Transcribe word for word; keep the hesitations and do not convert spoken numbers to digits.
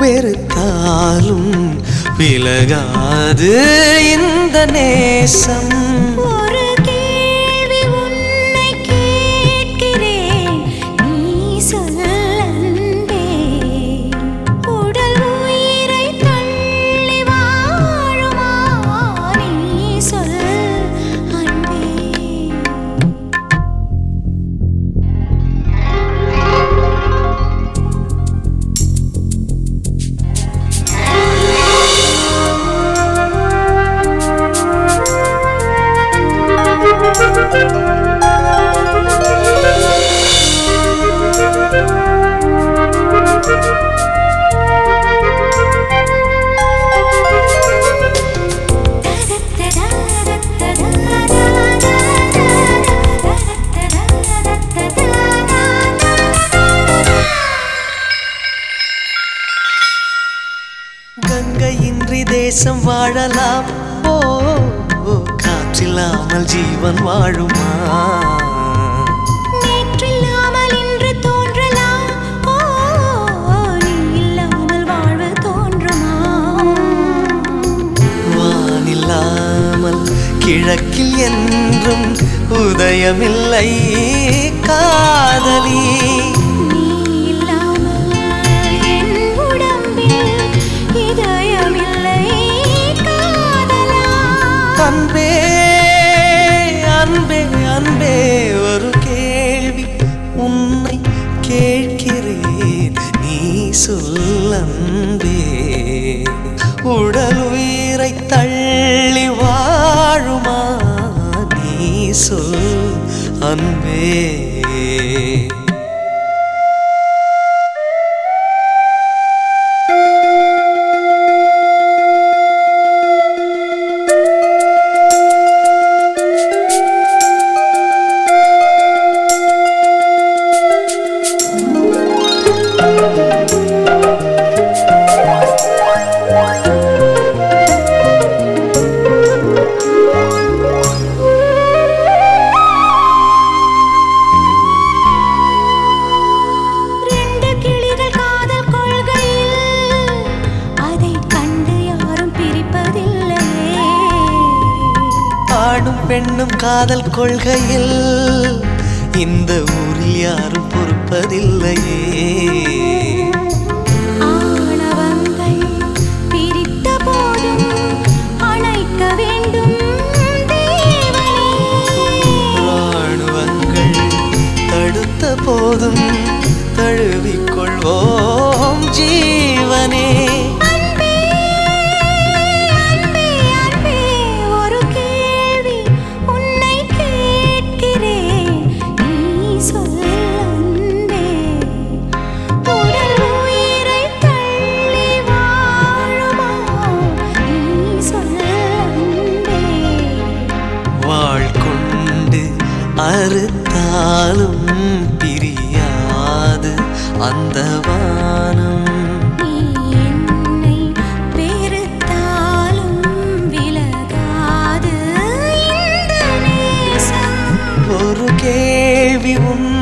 வெறுத்தாலும் விலகாது இந்த நேசம். ஒரு கேள்வி உன்னை கேட்கிறேன், நீ சொல் அன்பே. உடல் உயிரை தள்ளி வாழுமா, நீ சொல் அன்பே. கங்கையின்றி தேசம் வாழலாம், ஓ காற்றில்லாமல் ஜீவன் வாழுமா? நேற்றில்லாமல் இன்று தோன்றலாம், ஓ நீ இல்லாமல் வாழ்வு தோன்றுமா? வானில்லாமல் கிழக்கில் என்றும் உதயமில்லை காதலி. நீ இல்லாமல் என் உடம்பில் இதயமில்லை காதலா. அன்பே அன்பே அன்பே, ஒரு கேள்வி உன்னை கேட்கிறேன், நீ சொல் அன்பே. உடல் உயிரை தள்ளி வாழுமா, நீ சொல் அன்பே. ரெண்டு கிளிகள் காதல் கொள்கையில், அதைக் கண்டு யாரும் பிரிப்பதில்லையே. ஆணும் பெண்ணும் காதல் கொள்கையில் இந்த ஊரில் யாரும் பொறுப்பதில்லையே. ஆணவங்கள் பிரித்த போதும் அணைக்க வேண்டும் தேவனே. ராணுவங்கள் தடுத்த போதும் தழுவிக்கொள்வோம் ஜீவனே. அன்பே அன்பே அன்பே, ஒரு கேள்வி உன்னை கேட்கிறேன், நீ சொல் அன்பே. உடல் உயிரை தள்ளி வாழுமா, நீ சொல் அன்பே. வாழ் கொண்டு அறுத்தாலும் பிரியாது அந்த வானம். நீ என்னை வெறுத்தாலும் விலகாது இந்த நேசம். ஒரு கேள்வி உன்